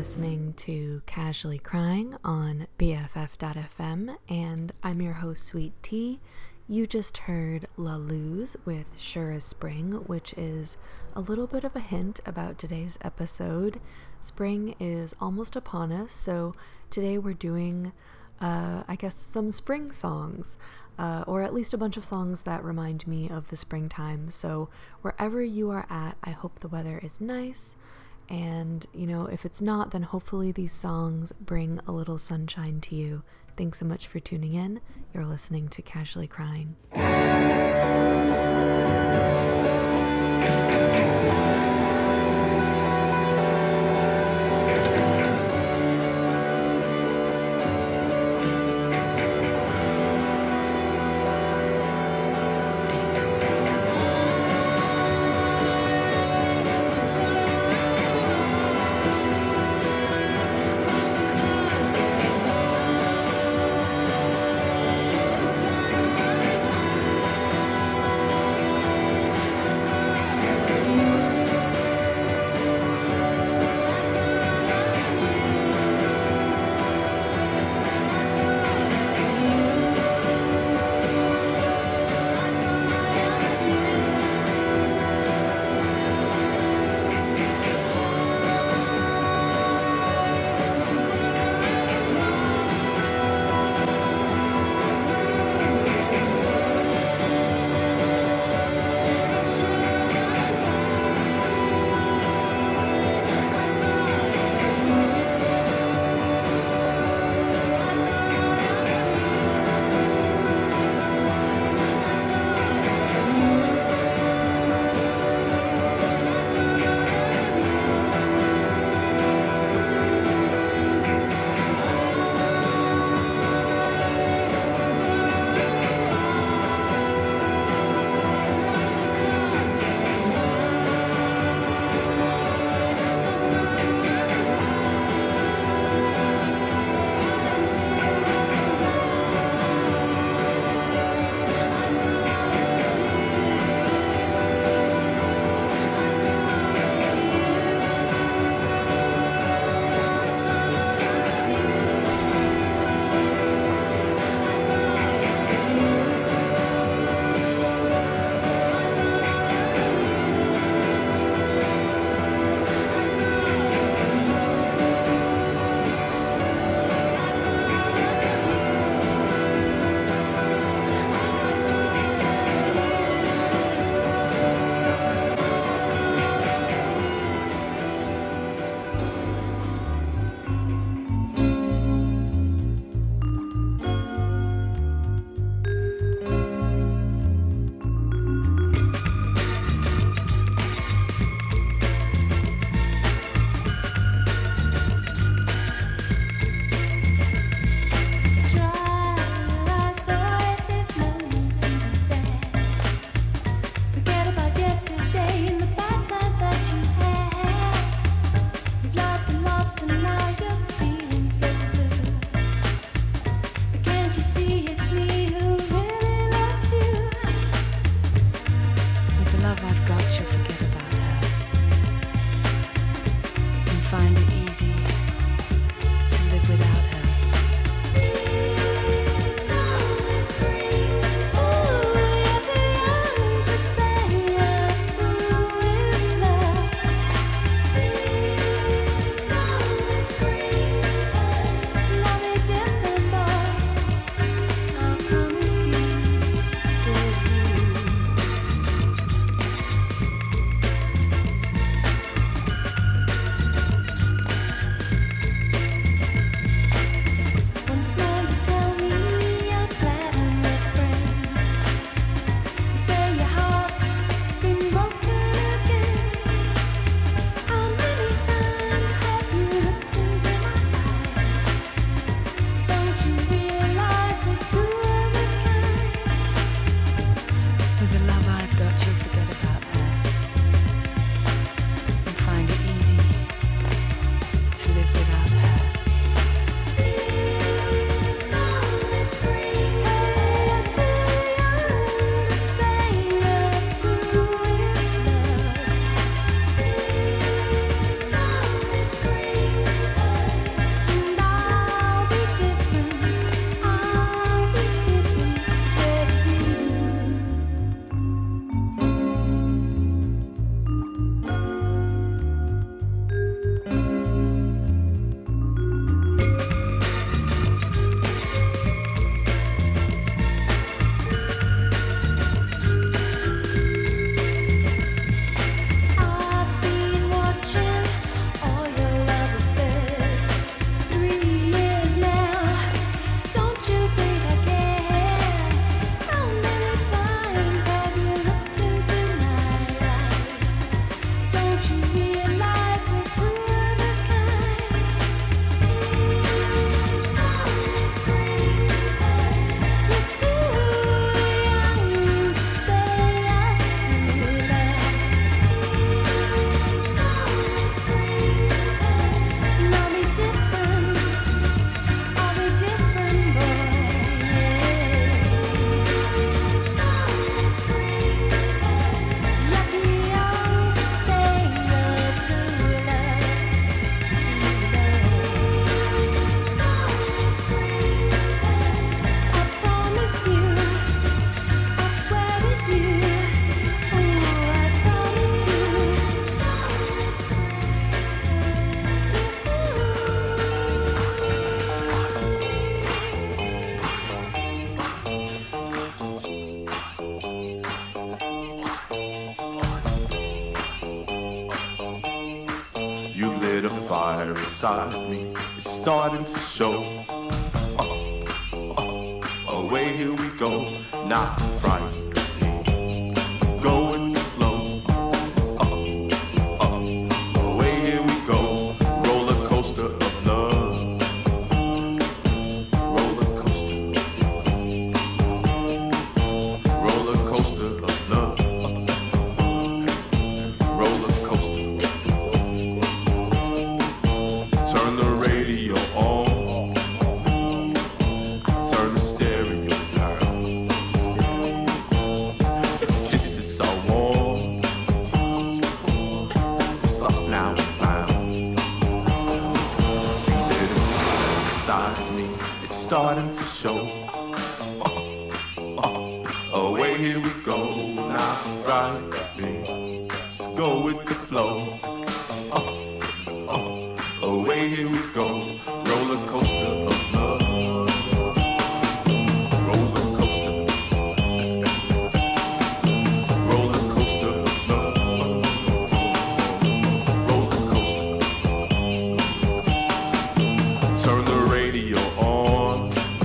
listening to Casually Crying on BFF.fm, and I'm your host, Sweet Tea. You just heard La Luz with Sure as Spring, which is a little bit of a hint about today's episode. Spring is almost upon us, so today we're doing, some spring songs, or at least a bunch of songs that remind me of the springtime. So wherever you are at, I hope the weather is nice. And, if it's not, then hopefully these songs bring a little sunshine to you. Thanks so much for tuning in. You're listening to Casually Crying. Little fire inside me is starting to show. Away here we go, not frightened. Go with the flow. Away here we go, roller coaster of love. Roller coaster. Roller coaster of love. Roller coaster. Turn the radio on. Turn the stereo down. Kisses are warm. Just lost now and found. Little fire inside me, it's starting to show. Away here we go, not right me. Just go with the flow. Away here we go, roller coaster of love. Roller coaster. Roller coaster of love. Roller coaster. Turn the radio on.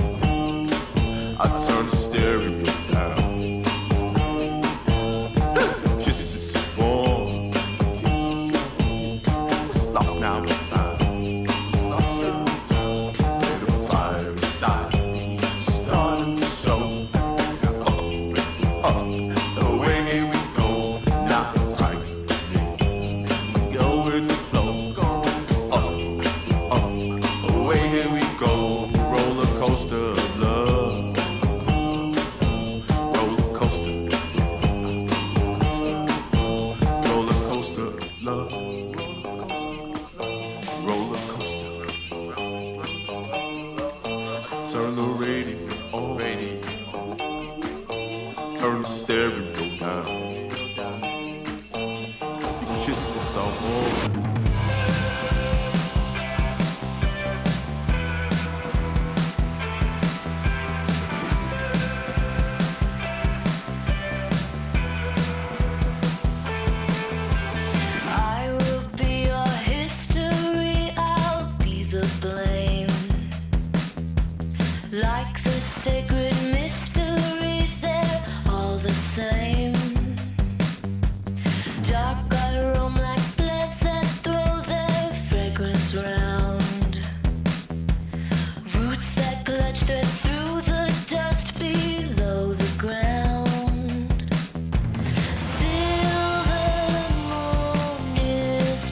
I turn the stereo down. Kisses are warm. What's lost now and found. Little fire inside me starting to show. Away here we go, not frightened me. Just go with the flow. Away here we go, roller coaster of love. Roller coaster. Roller coaster of love. Roller coaster. Turn the radio on. Turn the stereo down. Your kisses are warm. I will be your history, I'll be the blame. Like the sacred mysteries, they're all the same. Dark I roam like blades that throw their fragrance round. Roots that clutch straight through the dust below the ground. Silver moon is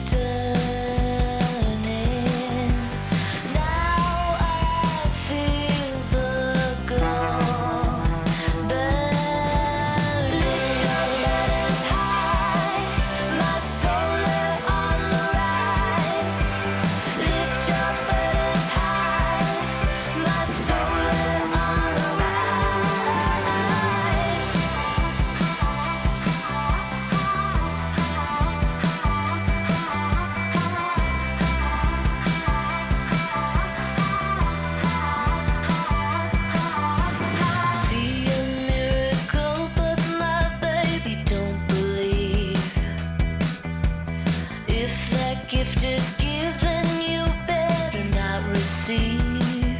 turning. Now I feel the glow. Burn. Lift your burdens high. My soul on the rise. Lift your burdens high. My soul on the rise. See a miracle, but my baby don't believe. If that gift is given, you better not receive.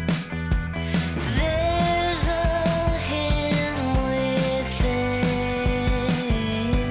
There's a hymn within,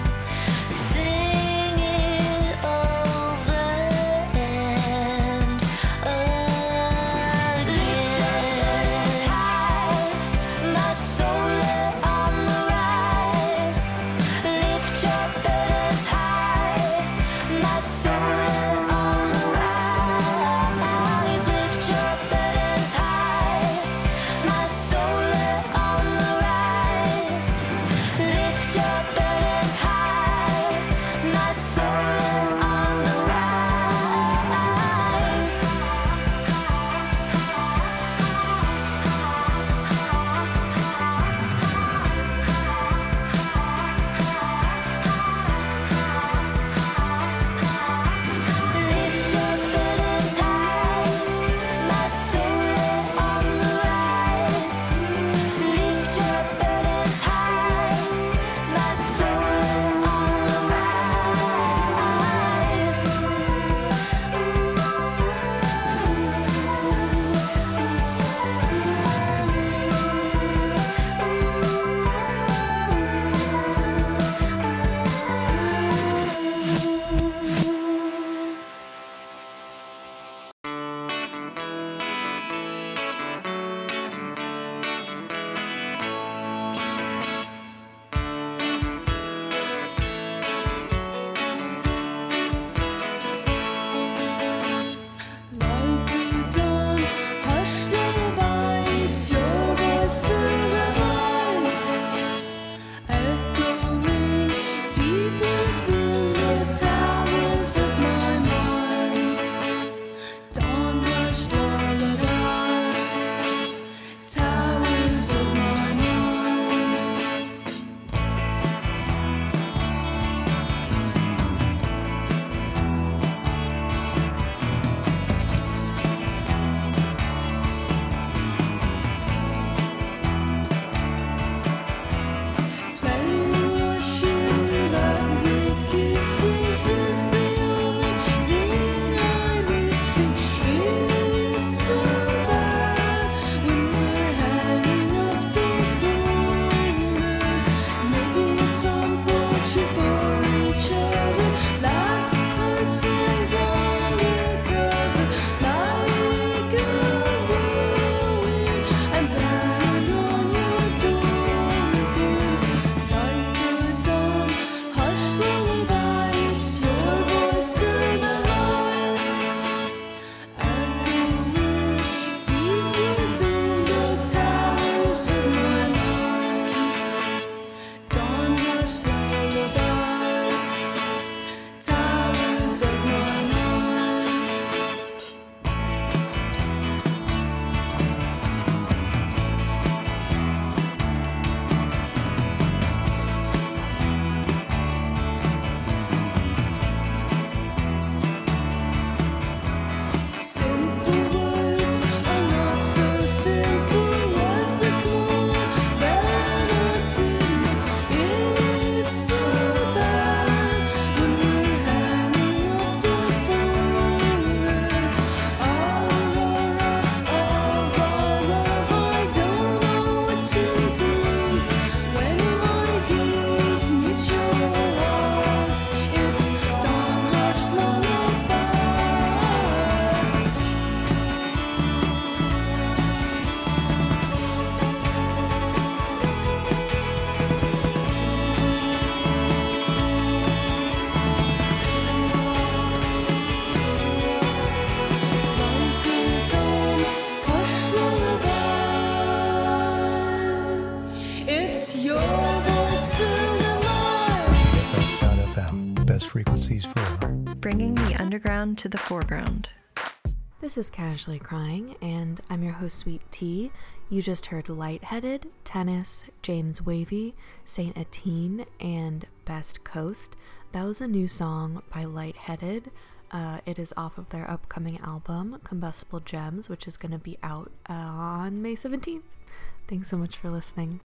singing over and again. Lift your burdens high, my soul on the rise. Lift your burdens high, my soul on the rise. Lift your burdens high, my soul on the rise. Lift your burdens high, my soul on the rise. Lift your burdens high, my soul on the rise. Lift your burdens high, my soul on the rise. bringing the underground to the foreground. This is Casually Crying, and I'm your host, Sweet Tea. You just heard Lightheaded, Tennis, James Wavy, Saint Etienne, and Best Coast. That was a new song by Lightheaded. It is off of their upcoming album, Combustible Gems, which is going to be out on May 17th. Thanks so much for listening.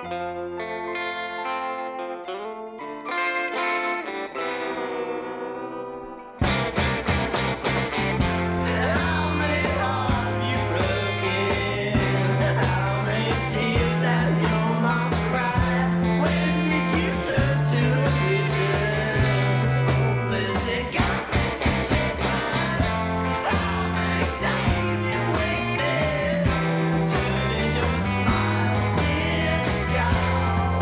Turning your smiles into sky.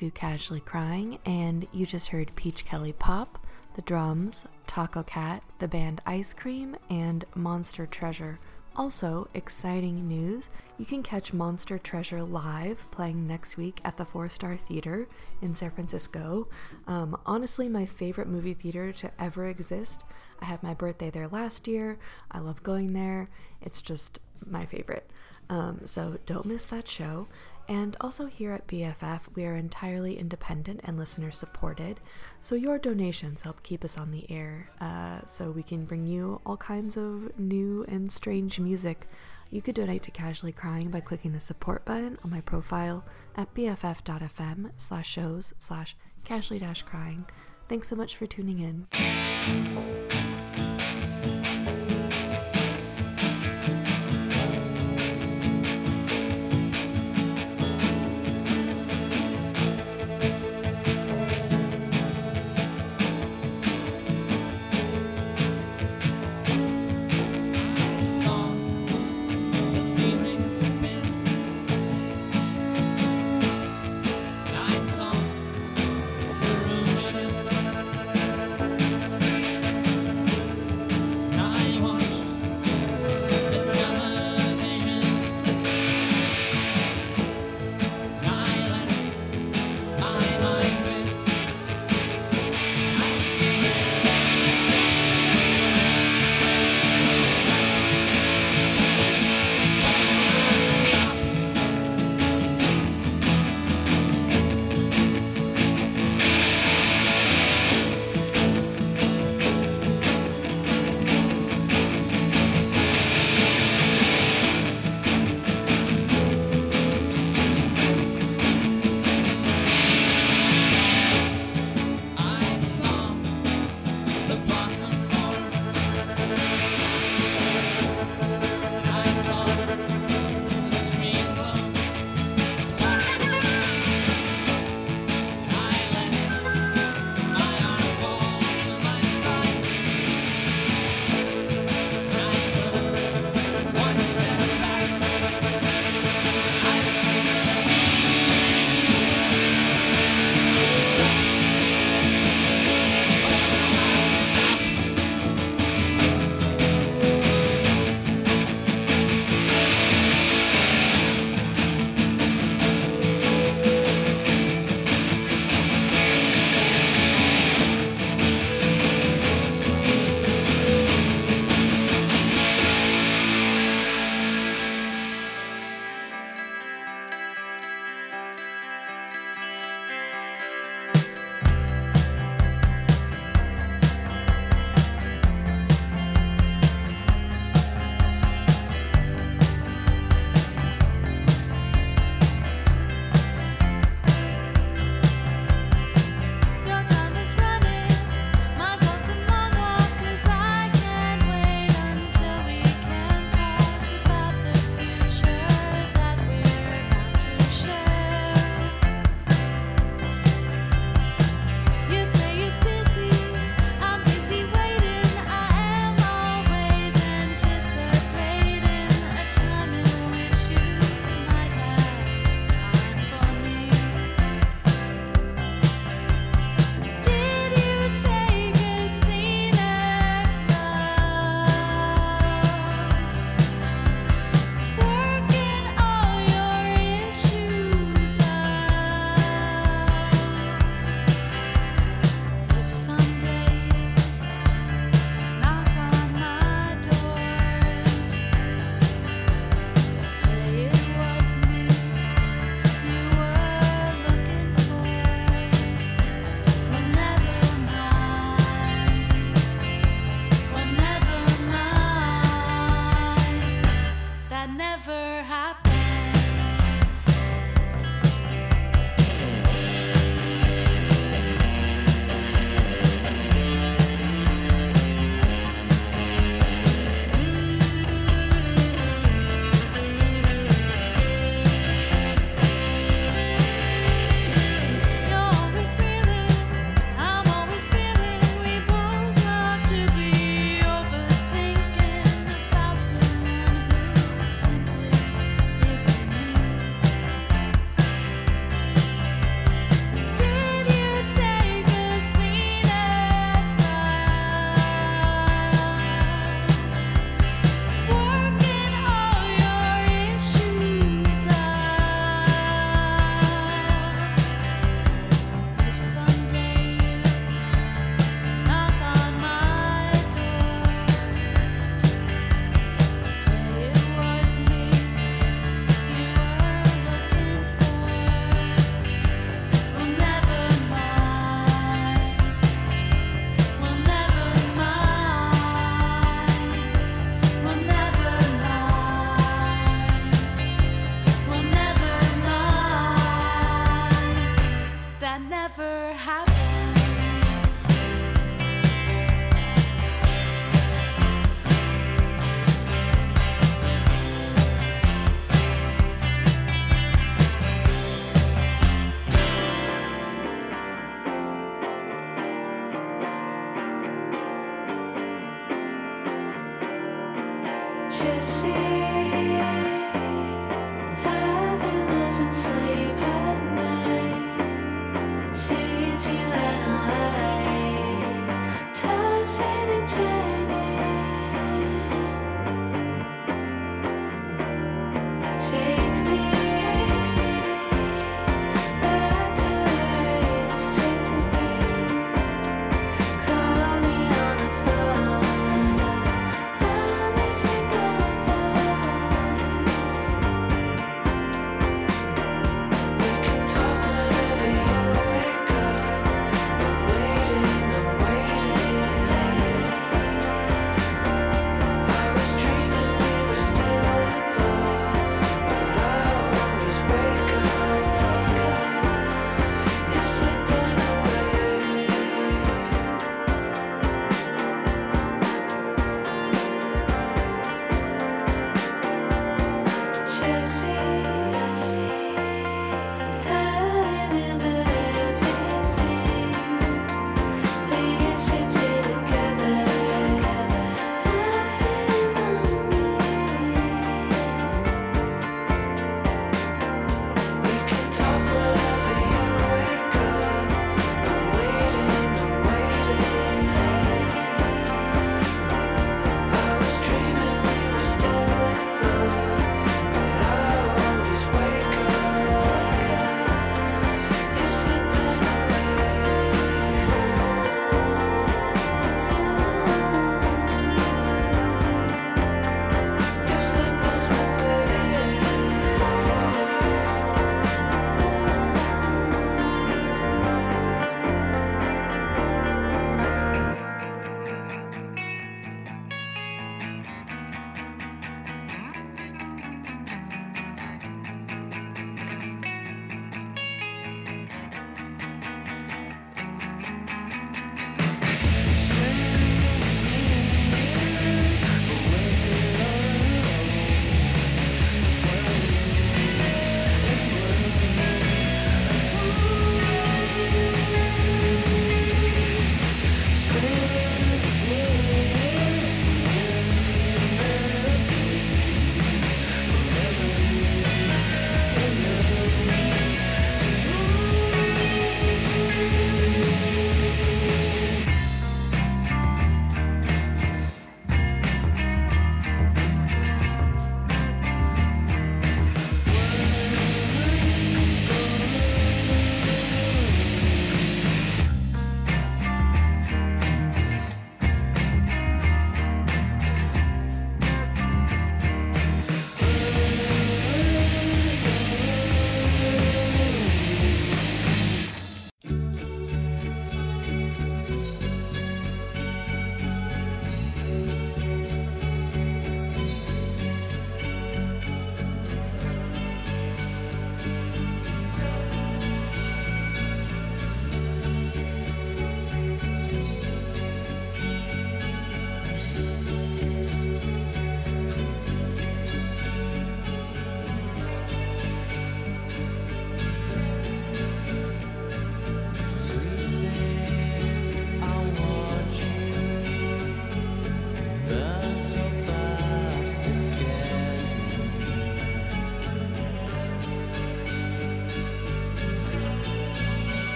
to Casually Crying, and you just heard Peach Kelly Pop, The Drums, Taco Cat, the band Ice Cream, and Monster Treasure. Also, exciting news, you can catch Monster Treasure live playing next week at the 4-Star Theater in San Francisco. Honestly, my favorite movie theater to ever exist. I had my birthday there last year. I love going there. It's just my favorite. So don't miss that show. And also here at BFF, we are entirely independent and listener supported, so your donations help keep us on the air, so we can bring you all kinds of new and strange music. You could donate to Casually Crying by clicking the support button on my profile at bff.fm/shows/casually-crying. Thanks so much for tuning in.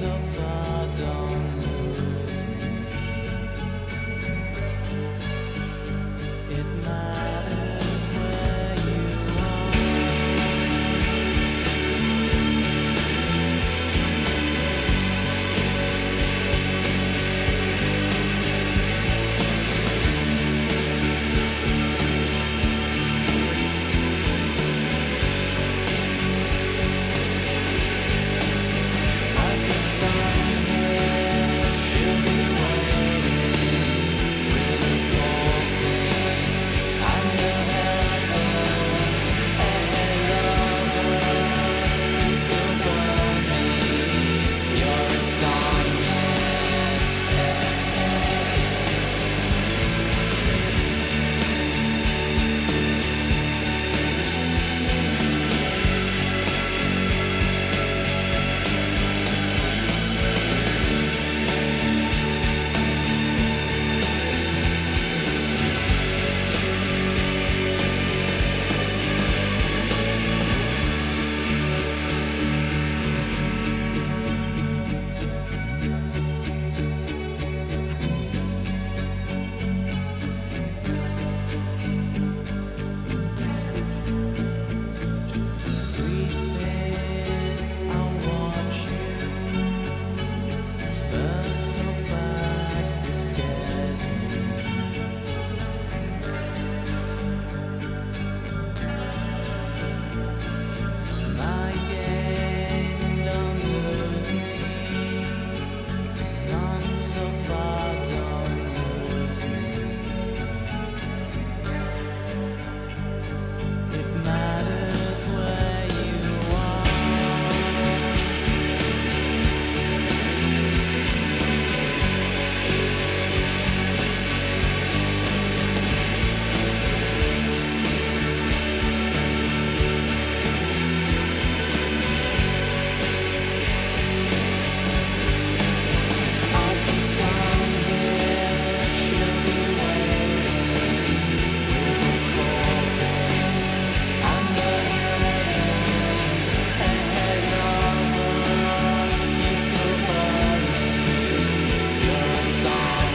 so far, don't lose me. It matters where you as the sun hits, she'll be waiting with the cold things under heaven. Hey, lover, you still burn me. You're a song. Sweet thing, I'll watch you burn so fast it scares me. My game, don't lose me. Come so far, don't lose me. It matters where you are. As the sun hits, she'll be waiting with the cold things under heaven. Hey, lover, you still burn me. You're a song.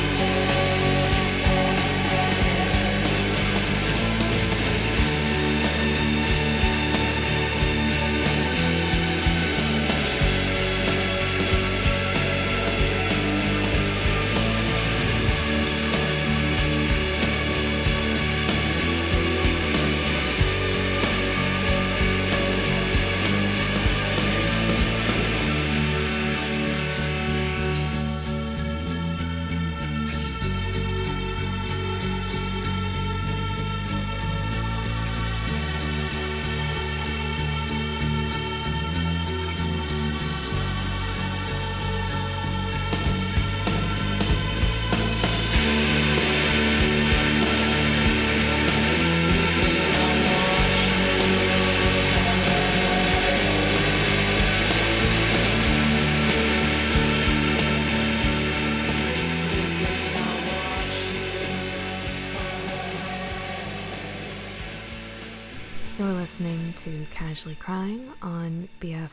You're listening to Casually Crying on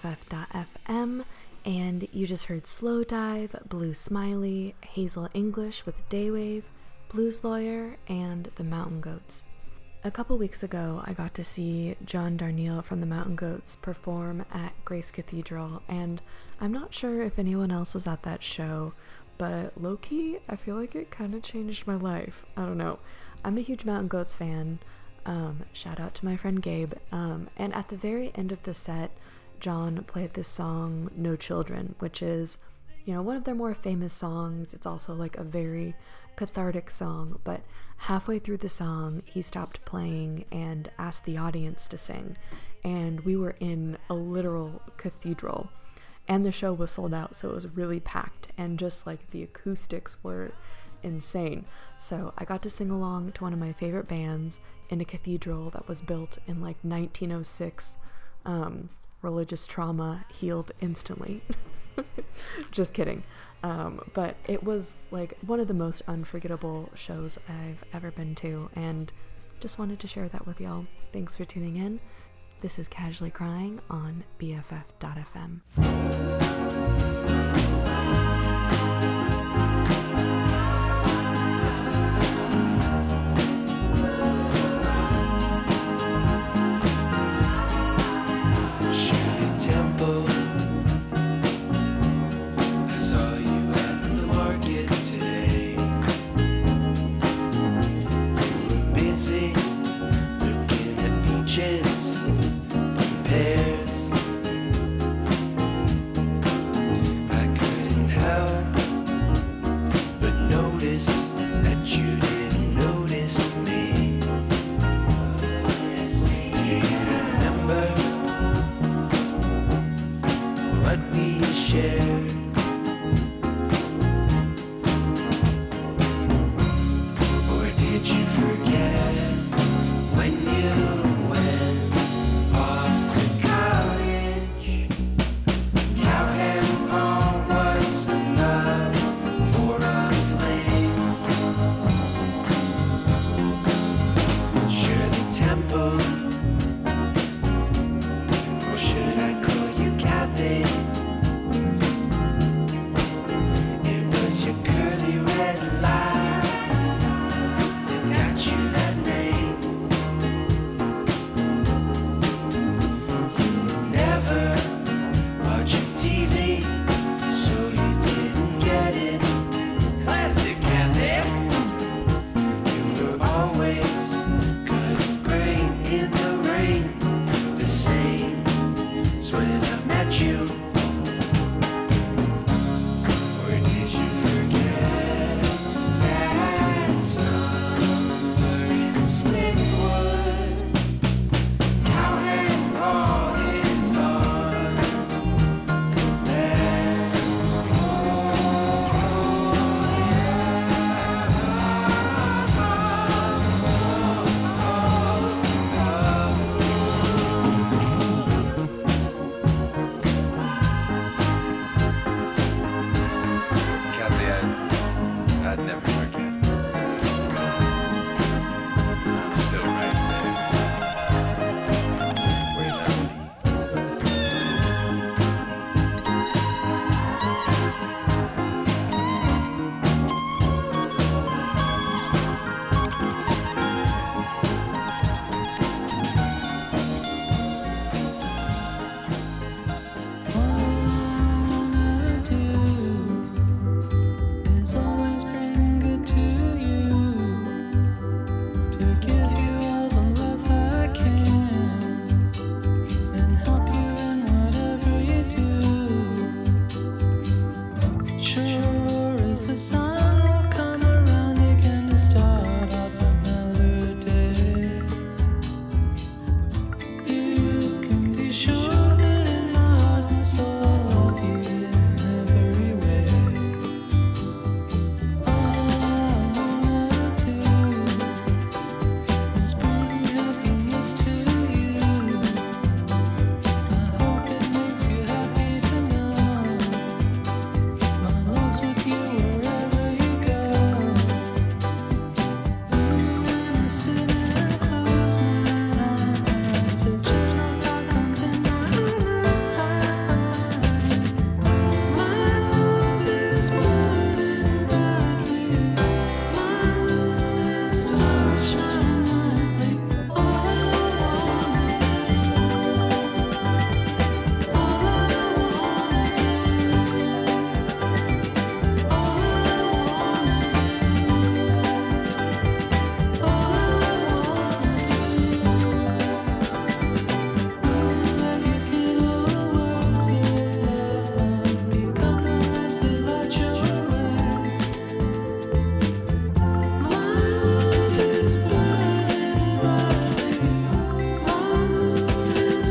BFF.fm, and you just heard Slow Dive, Blue Smiley, Hazel English with Daywave, Blues Lawyer, and the Mountain Goats. A couple weeks ago, I got to see John Darnielle from the Mountain Goats perform at Grace Cathedral, and I'm not sure if anyone else was at that show, but low-key, I feel like it kind of changed my life. I don't know. I'm a huge Mountain Goats fan. Shout out to my friend Gabe. And at the very end of the set, John played this song, No Children, which is, one of their more famous songs. It's also like a very cathartic song, but halfway through the song, he stopped playing and asked the audience to sing. And we were in a literal cathedral, and the show was sold out, so it was really packed, and just like the acoustics were insane. So I got to sing along to one of my favorite bands in a cathedral that was built in like 1906. Religious trauma healed instantly. Just kidding. But it was like one of the most unforgettable shows I've ever been to, and just wanted to share that with y'all. Thanks for tuning in. This is Casually Crying on BFF.fm.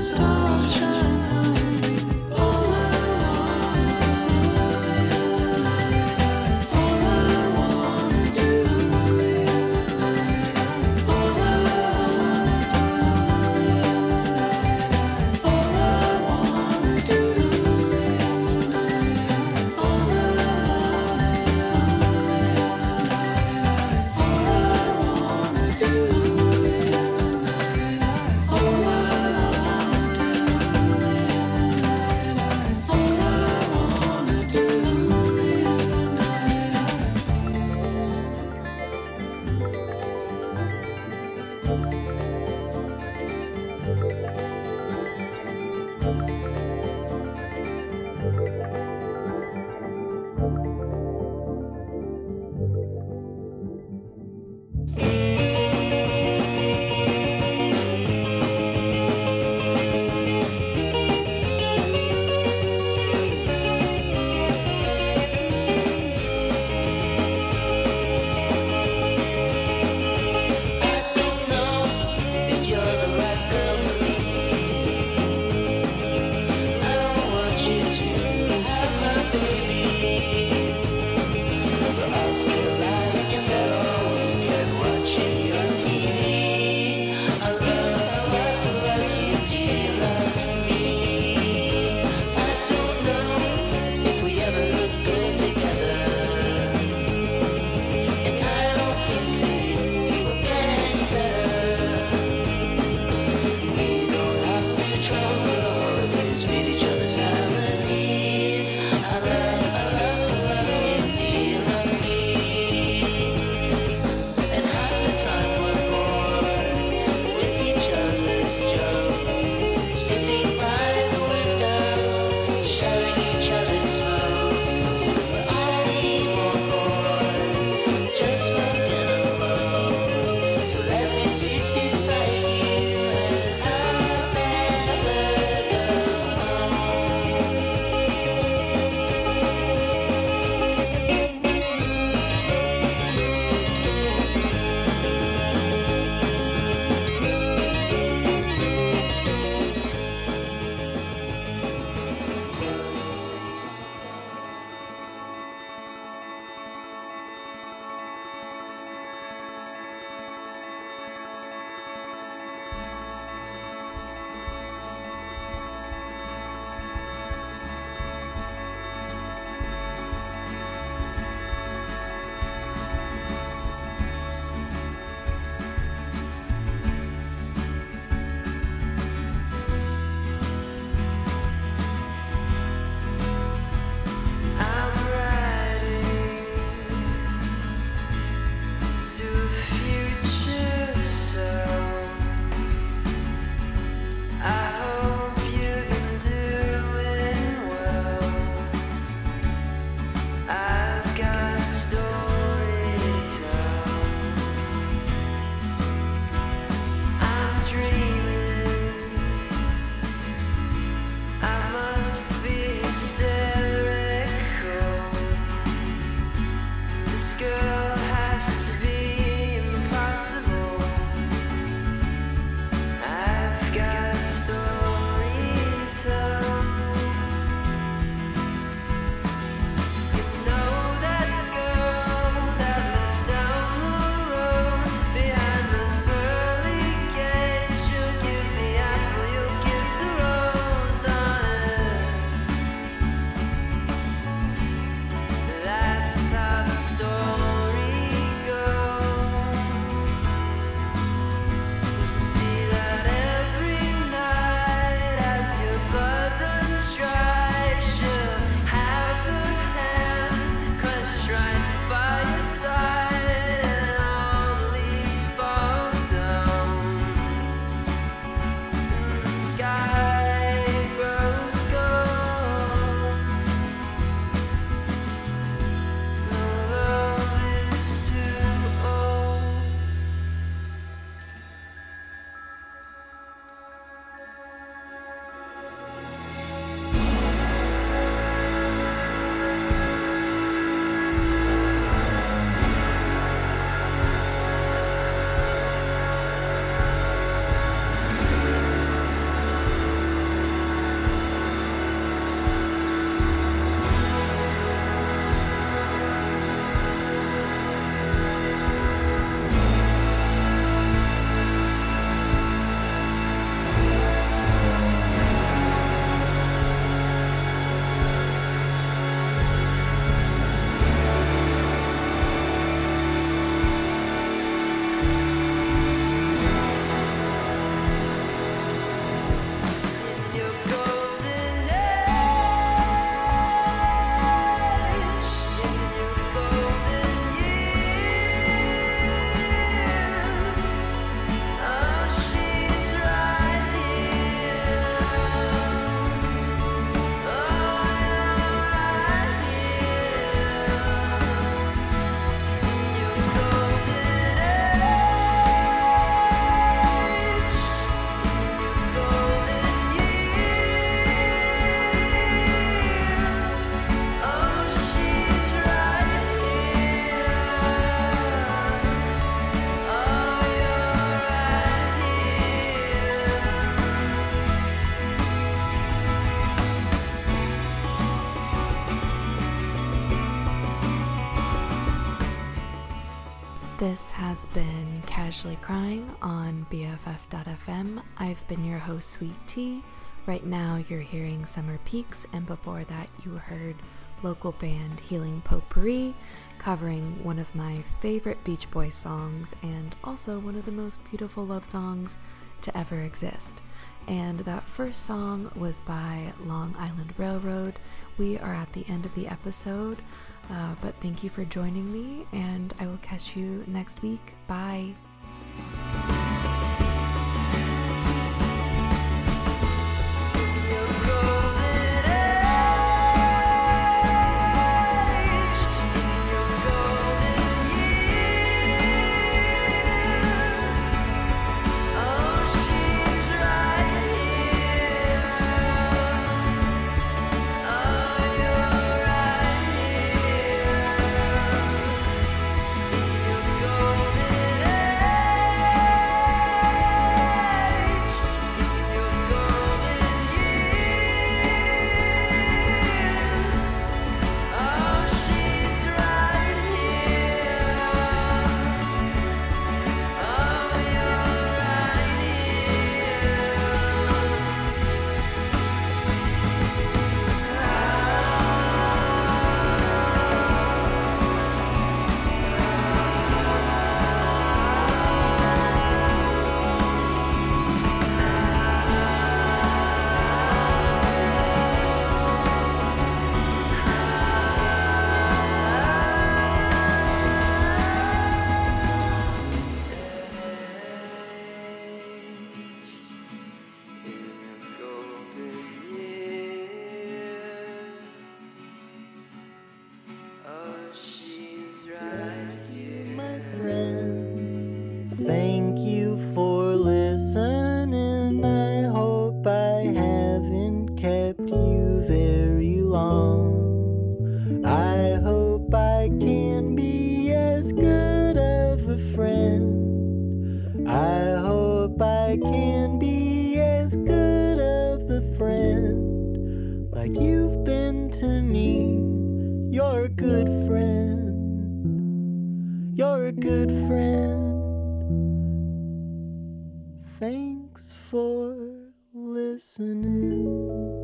stars shine. All I wanna do, all I wanna do, I don't know if you're the right girl for me. I don't want you to have my baby, but I'll still lie in your bed all weekend watching your TV. I love to love you. Do you love me? I don't know if we ever look good together. And I don't think things will get any better. We don't have to travel for the holidays, meet each other's families. I love to love you. Do you love me? And half the time we're bored with each other's jokes, sitting by the window, sharing each other's smokes. But I need more, just fucking alone. So let me sit beside you, and I'll never This has been Casually Crying on BFF.fm. I've been your host, Sweet Tea. Right now you're hearing Summer Peaks, and before that you heard local band Healing Potpourri covering one of my favorite Beach Boys songs and also one of the most beautiful love songs to ever exist. And that first song was by Long Island Railroad. We are at the end of the episode, but thank you for joining me, and I will catch you next week. Bye. Thank you for listening. I hope I haven't kept you very long. I hope I can be as good of a friend. I hope I can be as good of a friend like you've been to me. You're a good friend. You're a good friend. Thanks for listening.